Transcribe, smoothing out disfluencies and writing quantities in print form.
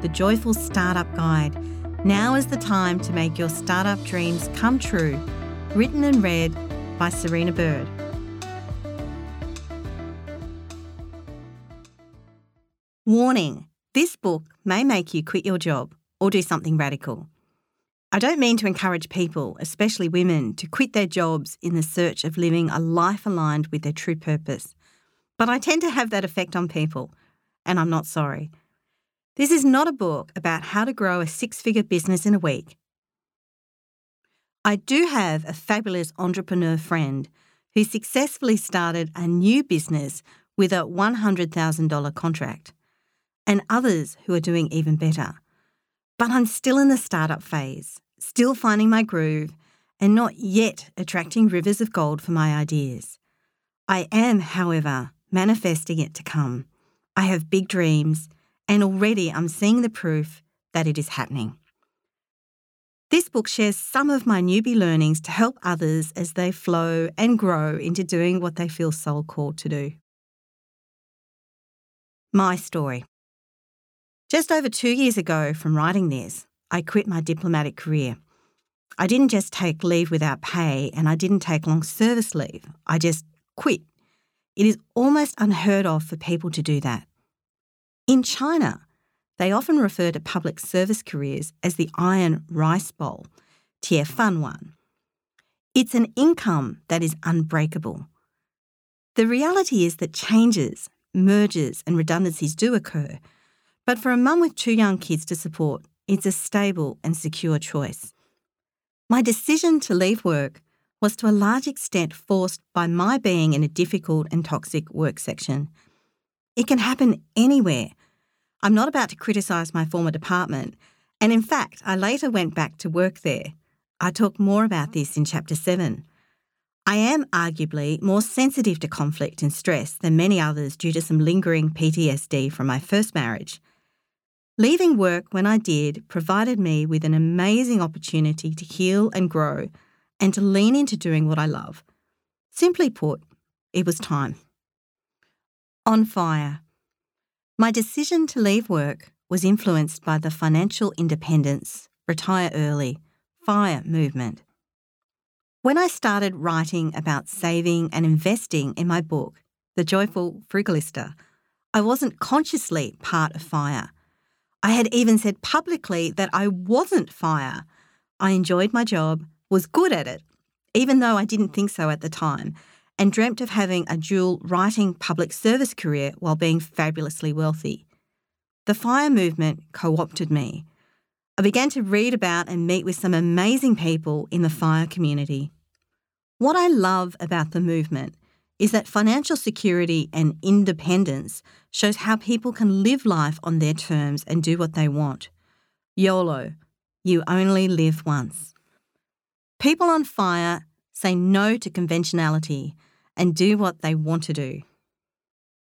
the Joyful Startup Guide. Now is the time to make your startup dreams come true. Written and read by Serena Bird. Warning: this book may make you quit your job or do something radical. I don't mean to encourage people, especially women, to quit their jobs in the search of living a life aligned with their true purpose. But I tend to have that effect on people, and I'm not sorry. This is not a book about how to grow a six-figure business in a week. I do have a fabulous entrepreneur friend who successfully started a new business with a $100,000 contract, and others who are doing even better. But I'm still in the startup phase, still finding my groove, and not yet attracting rivers of gold for my ideas. I am, however, manifesting it to come. I have big dreams, and already I'm seeing the proof that it is happening. This book shares some of my newbie learnings to help others as they flow and grow into doing what they feel soul called to do. My story. Just over 2 years ago from writing this, I quit my diplomatic career. I didn't just take leave without pay, and I didn't take long service leave. I just quit. It is almost unheard of for people to do that. In China, they often refer to public service careers as the Iron Rice Bowl, Tie Fan Wan. It's an income that is unbreakable. The reality is that changes, mergers and redundancies do occur, but for a mum with 2 young kids to support, it's a stable and secure choice. My decision to leave work was to a large extent forced by my being in a difficult and toxic work section. It can happen anywhere. I'm not about to criticise my former department, and in fact, I later went back to work there. I talk more about this in Chapter 7. I am arguably more sensitive to conflict and stress than many others due to some lingering PTSD from my first marriage. Leaving work when I did provided me with an amazing opportunity to heal and grow and to lean into doing what I love. Simply put, it was time. On fire. My decision to leave work was influenced by the financial independence, retire early, FIRE movement. When I started writing about saving and investing in my book, The Joyful Frugalista, I wasn't consciously part of FIRE. I had even said publicly that I wasn't FIRE. I enjoyed my job, was good at it, even though I didn't think so at the time, and dreamt of having a dual writing public service career while being fabulously wealthy. The FIRE movement co-opted me. I began to read about and meet with some amazing people in the FIRE community. What I love about the movement is that financial security and independence shows how people can live life on their terms and do what they want. YOLO, you only live once. People on FIRE say no to conventionality and do what they want to do.